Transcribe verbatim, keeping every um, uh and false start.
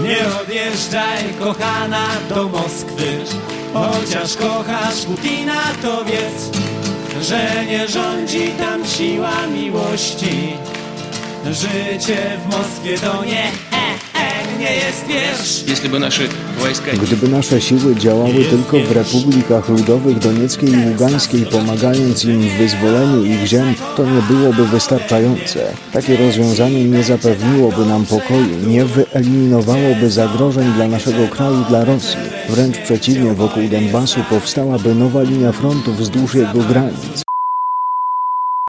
Nie odjeżdżaj, kochana, do Moskwy. Chociaż kochasz Putina, to wiedz, że nie rządzi tam siła miłości. Życie w Moskwie to nie, e, e, nie jest wiersz. Gdyby nasze siły działały tylko w republikach ludowych Donieckiej i Ługańskiej, pomagając im w wyzwoleniu ich ziem, to nie byłoby wystarczające. Takie rozwiązanie nie zapewniłoby nam pokoju, nie wyeliminowałoby zagrożeń dla naszego kraju, dla Rosji. Wręcz przeciwnie, wokół Donbasu powstałaby nowa linia frontu wzdłuż jego granic.